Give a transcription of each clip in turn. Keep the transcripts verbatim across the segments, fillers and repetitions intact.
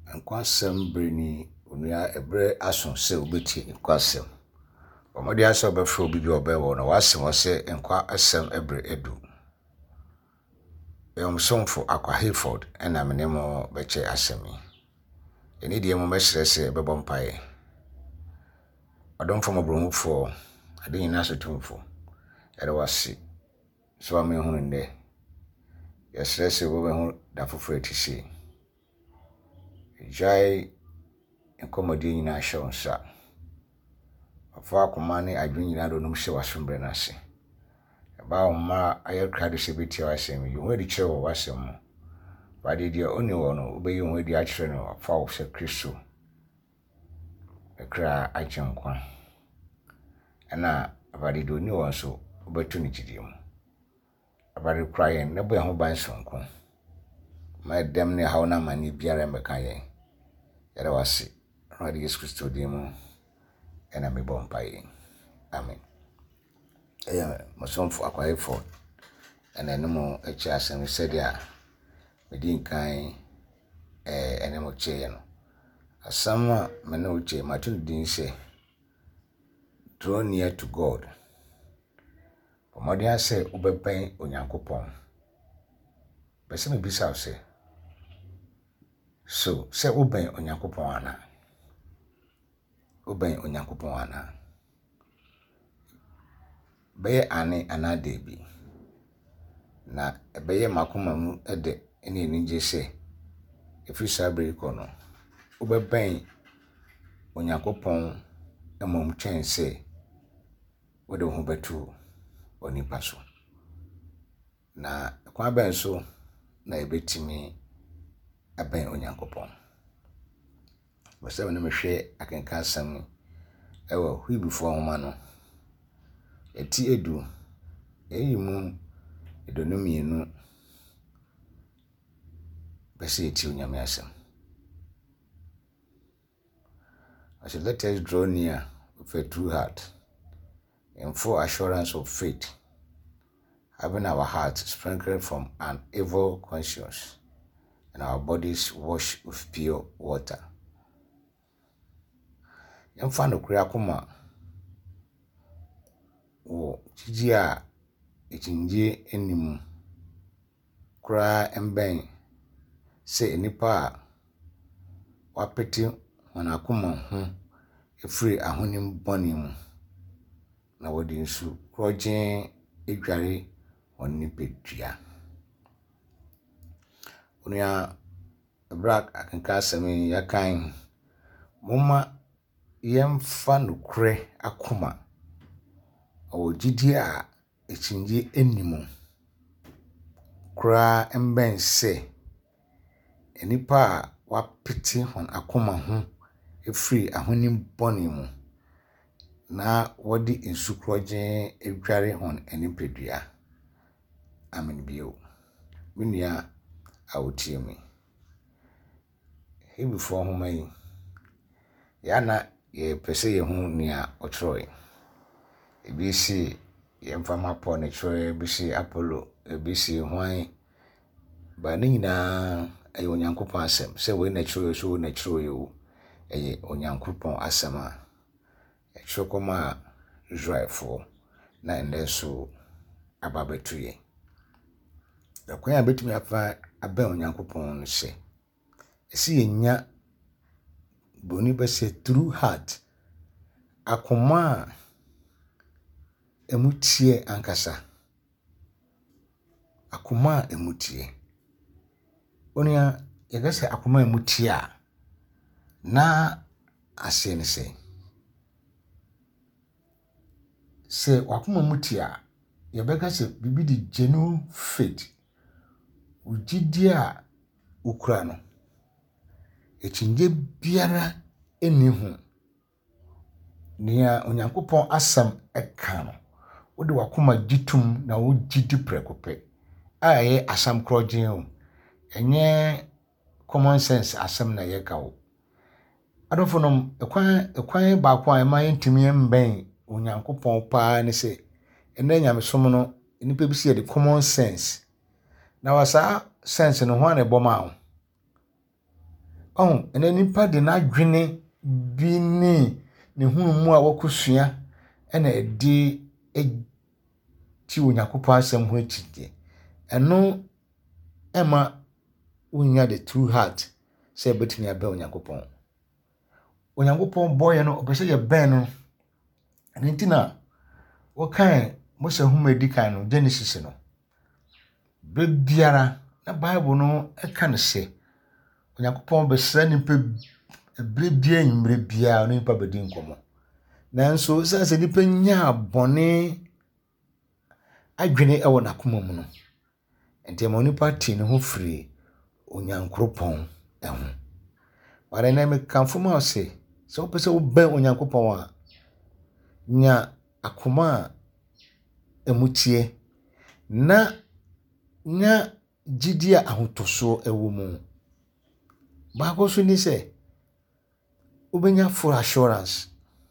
Nkwasem breni onua ebre aso se obeti nkwasem. Omodi asa obefro obi bi obewo na wasem ose nkwa asem ebre edu. Em somfo akwa Hayford ena menemo beche asemi. Eni die mo mesrese bebo mpaye. Odom fo mobromufo ade nyina so tumfo. Ere wase. So ame hunu nde. Yesrese wo be hu da fofo etisi. Jai enkomodi nyina hye onsa. Afa akoma ne adwen nyina do num hye wasombre na ase. Ba o ma ayekra de se beti wasem yi ho di kire wo wasem mo. Ba de dia oni wo no obeyi ho di a kire no afa wo se Kristo. Ekra achenkwa. Ana abade do ni wo so obetu ni gidie mu. Abade krayen ne bo ho ban sonko. Ma dem ne hawo na mani biara mbeka yen. Yere wase. Radi Yesu Kristo di mu. Ena me bo mpaye. Amen. Eya masomfo akwa Hayford. Ena enemo echi asem sedia medi nkan eh enemo cheye no. Asama me na uche matun din se draw near to God. Omodi ase ubeben Onyankopon. Bese me bisa se so se uben Onyankopon ana. Uben Onyankopon ana. Beye ane ana debi. Na beye makoma mu ede ene ninje se efi sabre kono. Ubeben Onyankopon emom twen se wode ho betu onipa so. Na kwa ben so na ebetimi aben Onyankopon. Bese me no mehwe akenka asem ewo hu before homa no. Eti edu eyimu edonomienu bese eti onyame asem. I said, let us draw near with a true heart in full assurance of faith, having our hearts sprinkled from an evil conscience and our bodies washed with pure water. Yemfa no kura kuma wo chijia echinje enimu kura emben se enipa wapeti wana kuma hu efiri ahonim boni mu na wodi nsu rojen edware oni pedua. Onia brak akenka asemi yakan moma yemfa no kure akoma o gidi a echinje enimu kura emben se enipa wapeti hon akoma hu efiri ahonim boni mu na wodi insukrojen edware hon enipedua. Amen bio. Minia awutiemi. He before homa yi. Yana ye pese ye hu nia otroy. Ebisi ye mfama po ne troy ebisi Apollo ebisi hwan ba ni nyina ayi Onyankopon asem se we na troy so na troy o. Eye Onyankopon asem a echokoma Israelfo na ende so ababetuye. Yakwan ya betumi afa aben Onyankopon no se esi yenya boni bese true heart akoma emutie ankasa akoma emutie onia yegese akoma emutie a na ase ne se se wakoma mutia yebeka se bibi di genuine faith ugidi a ukura no echinje biara eni hu nia Onyankopon asam eka no wode wakoma gitum na wo gidi prekope aye asam krojen o enye common sense asam na yeka wo adofo no ekwan ekwan ba kwa ema yentimi emben Onyankopon pa ne se ene nyamesom no enipa bi se de common sense na wasa sense no ho na eboma ho oh ene nipa de na adwene bi ne ne hunu mu a wakosua ena de ti Onyankopɔn asɛm ho akide eno ema wonya the true heart say betimi aba Onyankopɔn Onyankopɔn boy no obese ye ben no ntina wo kan mo se huma di kan no Genesis no be biara na Bible no e kan se Onyankopɔn be sra nipa bre bia nyimre bia no nipa bedi nkomo nanso se se nipa nya bone adwene e wo nakoma mu no enti ma nipa ti ne ho firi Onyankopɔn eho ware na me kanfo ma se so pese wo ben Onyankopɔn a nya akoma emutie na nya gidia ahotoso ewo mu ba ko so ni se obenya full assurance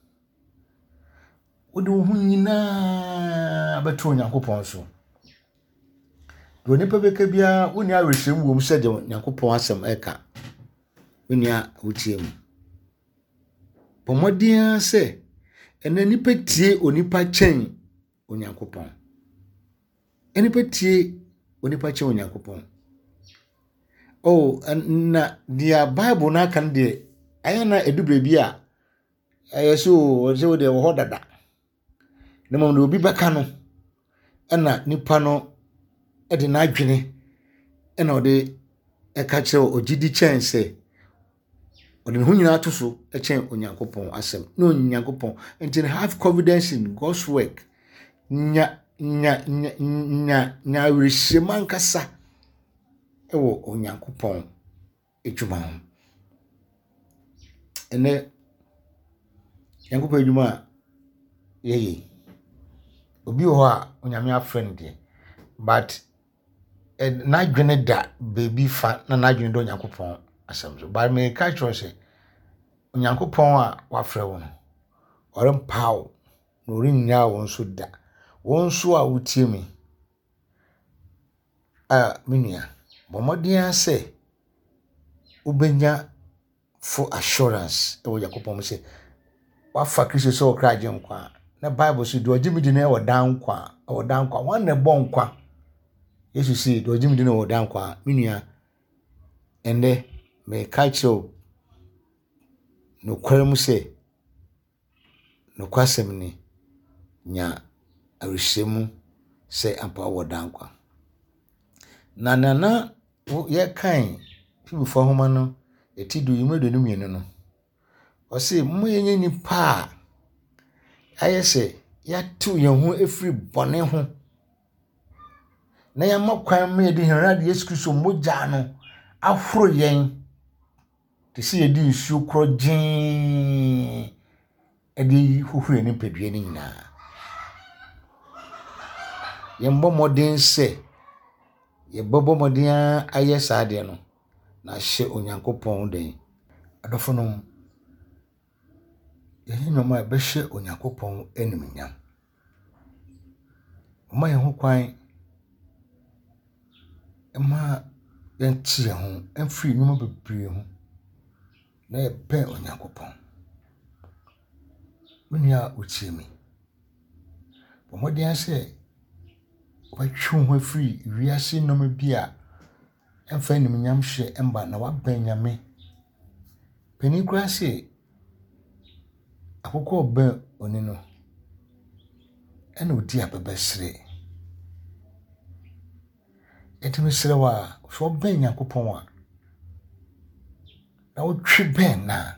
wode wo nyina beto Onyankopɔn so do nipa beka bia woni awehwem wo mu se de Onyankopɔn asem eka woni a wotie mu pomodia se ena nipa tie onipa chen Onyankopɔn enipa tie onipa chen Onyankopɔn oh na dia Bible na kan de ayana edubre bia ayeso so de wo dada na mo obi beka no ena nipa no e de na adwene ena ode e ka kire ogidi chen se ode ho nyina to so e chen Onyankopɔn asem no Onyankopɔn until have confidence in God's work nya nya nya nya rishema nkasa e wo Onyankopɔn edwuma ho ene Onyankopɔn edwuma yeye obi ho a onyame afriend de but na adwene da baby fa na na adwene do Onyankopɔn asem so but me ka tro se Onyankopɔn a wafrɛ wo no orem paw no rinya won so da won so a wotie mi a minia bomodin se ubenya full assurance e wo Onyankopɔn se wafa Kristo so kra je nkwa na Bible so do ogimi di na e wodan nkwa e wodan nkwa wan na bo nkwa Yesu si do ogimi di na wodan nkwa minia ende me ka tro no kwaremu se no kwasem ni nya arishemu se ampa wodankwa na na na ye kan pibufo homa no etidu yimedo no mienu no o se mo yenye ni pa ayese ya tu ye ho efiri bone ho na ya makwan me di henra de Yesu Kristo mogya no ahoro yen te se ye di nsuo krogin e di huhure ni pedue ni nyina ye mbɔ modern se ye bobo modern aye saade no na hye Onyankopɔn den adofo no ye nyoma be hye Onyankopɔn enimnyam oma ye ho kwan ema yentie ho emfiri nyoma bebre ho na ye ben Onyankopɔn munia utie mi bomodin se watwu ho free wiase no me bia emfa nim nyam hye emba na waben nyame pani kura se akoko ben oni no ena odi abebesre etimi srewa so ben Yakopon a na wotwe ben na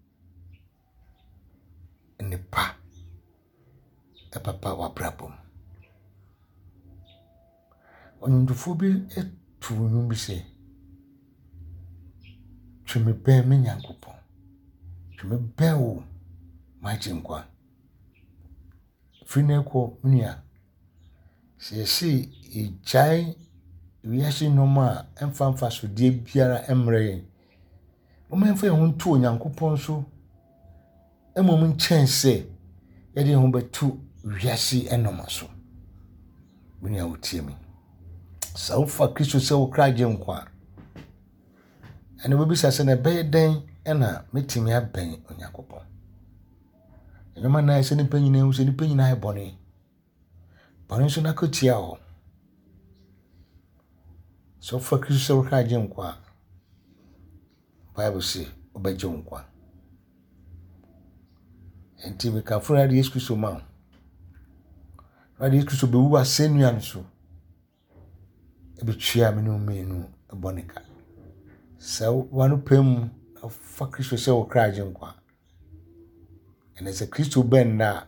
nipa e papa wa brabom onundufo bi etu nyum bi se tweme ben me Yakopon tweme ben o ma jinkwa fineko munia se se ejai wiase noma emfamfa so die biara emre o menfa ho ntu Onyankopɔn so emom nchense yede ho betu wiase enoma so munia wotie mi sa ufa Kristo se wo kraje nkwa ɛna wobisa sɛ na bɛyɛ den ɛna metimi abɛn Onyankopɔn. Ɛnyɛma na sɛ nipa nyinaa sɛ nipa nyinaa yɛ bɔne. Bɔne nso nakotia hɔ. So fa Kristo sɛ wokra agye nkwa. Bible say obɛgye nkwa. Enti me ka fura de Yesu Kristo ma. Radi Yesu Kristo bewu asennua no so. Ebetwia me no menu ebonika. Sɛ wanu pem fa Kristo sɛ wokra agye nkwa. Ɛna sɛ Kristo bɛn na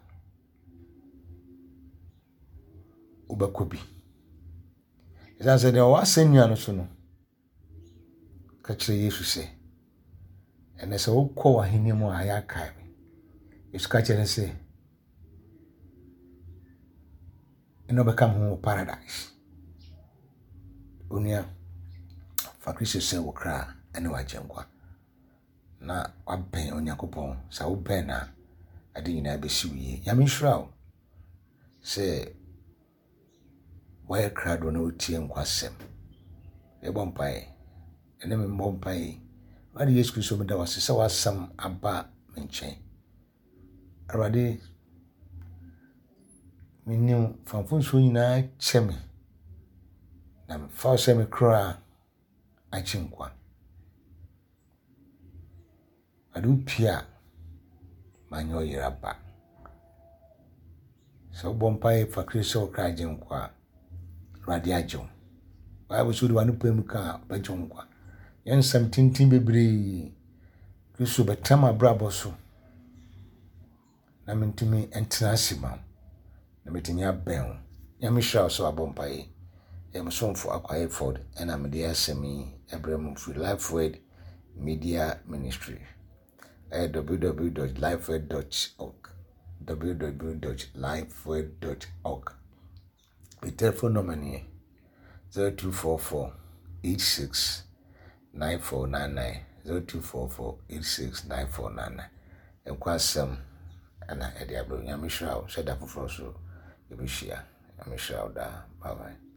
obɛkɔ bi. Ɛsan sɛ de o asennua no so no. Ka kyerɛ Yesu sɛ ɛna sɛ wokɔ wahene mu a ya kae. Yesu ka kyerɛ sɛ ɛna bɛka ho paradise. Onia fa Kristo sɛ wokra ɛne wagye nkwa. Na wabɛn Onyankopɔn sɛ wobɛn na ade nyinaa bɛsi wie. Nyame nhyira wo sɛ wɔyɛ krado na wotie nkwasɛm. Yɛbɔ mpae. Ɛne me mbɔ mpae. Wade Yesu Kristo meda wase sɛ wasɛm aba me nkyɛn. Awurade menim famfo nsuo nyinaa kyɛ me. Na mefa sɛ me kra agye nkwa. Ade upia manyo yiraba. So bompa fa Kristo sɛ wokra agye nkwa. Awurade agye wo. Bible so de wanu pem ka bagye nkwa. Yen sam tintin bebre Kristo betama brabo so. Na mentumi entena asima. Na metumi abɛn. Nyame hwa so abompa yi. Em somfo akwaye Ford ena me de asemi Abraham free Lifeword Media Ministry. Uh, w w w dot lifeword dot org w w w dot lifeword dot org. The telephone number is zero two four four eight six nine four nine nine zero two four four eight six nine four nine nine. And quasem and I had the Abraham Yamishra said that for so you be share Yamishra. Bye bye.